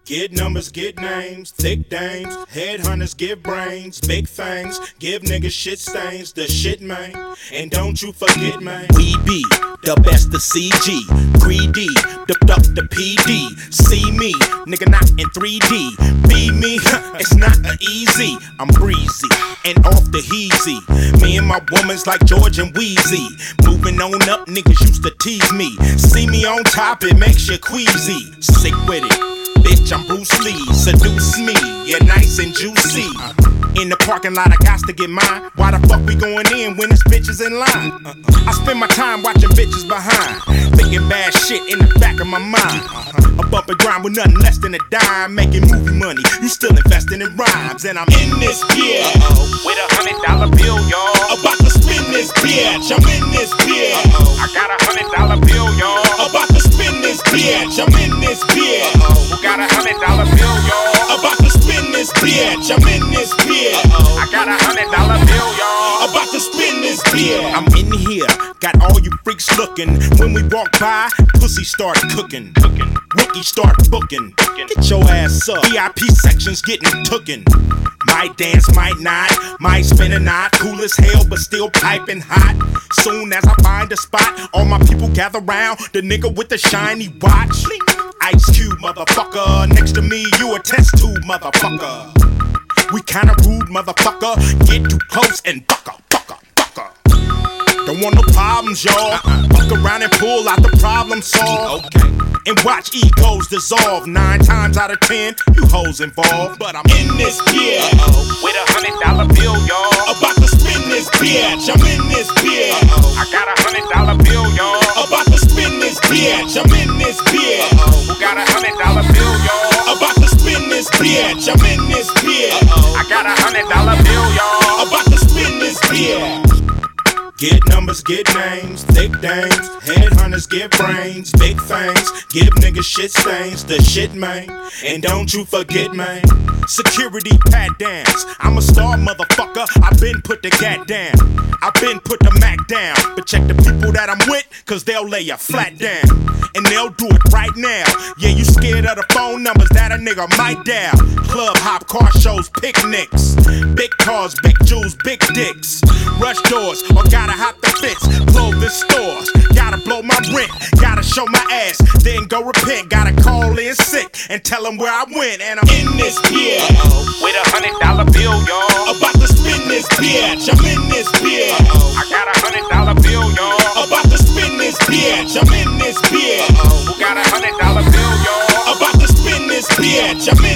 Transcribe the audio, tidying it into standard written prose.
Get numbers, get names, thick dames, headhunters give brains, big things, give niggas shit stains, the shit man, and don't you forget man. We be the best of CG, greedy, duck the PD, see me, nigga not in 3D, be me, it's not easy, I'm breezy, and off the heezy, me and my woman's like George and Wheezy, moving on up, niggas used to tease me, see me on top, it makes you queasy, sick with it. Bitch, I'm Bruce Lee, seduce me, yeah, nice and juicy. In the parking lot, I got to get mine. Why the fuck we going in when this bitch is in line? I spend my time watching bitches behind, thinking bad shit in the back of my mind. A bump and grind with nothing less than a dime, making movie money. You still investing in rhymes, and I'm in this beer with $100 bill, y'all. About to spin this bitch, I'm in this beer. I got $100 bill, y'all. About to spin this bitch, I'm in this beer. Who got $100 bill, y'all? About to spin this bitch, I'm in this beer. I got $100 bill, y'all. About to spin this beer. I'm in here, got all you freaks looking. When we walk by, pussy start cooking. Rookie start booking. Get your ass up. VIP sections getting tooken. Might dance, might not, might spin a knot. Cool as hell, but still piping hot. Soon as I find a spot, all my people gather round. The nigga with the shiny watch. Ice Cube, motherfucker. Next to me, you a test tube, motherfucker. We kinda rude, motherfucker. Get too close and fucker. Don't want no problems, y'all. Fuck around and pull out the problem solved. Okay. And watch egos dissolve. 9 times out of 10, you hoes involved. But I'm in this beer with $100 bill, y'all. About to spin this bitch, I'm in this beer. I got $100 bill, y'all. About to spin this bitch, I'm in this beer. Who got $100 bill, y'all? About to spin this bitch, I'm in this beer. I got $100 bill, y'all. About to spin this beer. Get numbers, get names, thick dames, headhunters give brains, big things, give niggas shit stains, the shit man, and don't you forget man, security pat downs, I'm a star motherfucker, I been put the gat down, I been put the Mac down, but check the people that I'm with, cause they'll lay you flat down, and they'll do it right now, yeah you scared of the phone numbers that a nigga might dial, club hop, car shows, picnics, big cars, big jewels, big dicks, rush doors, or gotta hop the fence, clothing stores, gotta blow my rent, gotta show my ass, then go repent, gotta call in sick and tell them where I went, and I'm in this beer with $100 bill, y'all. About to spin this bitch, I'm in this beer. I got $100 bill, y'all. About to spin this bitch, I'm in this beer. Who got $100 bill, y'all? About to spin this bitch, I'm in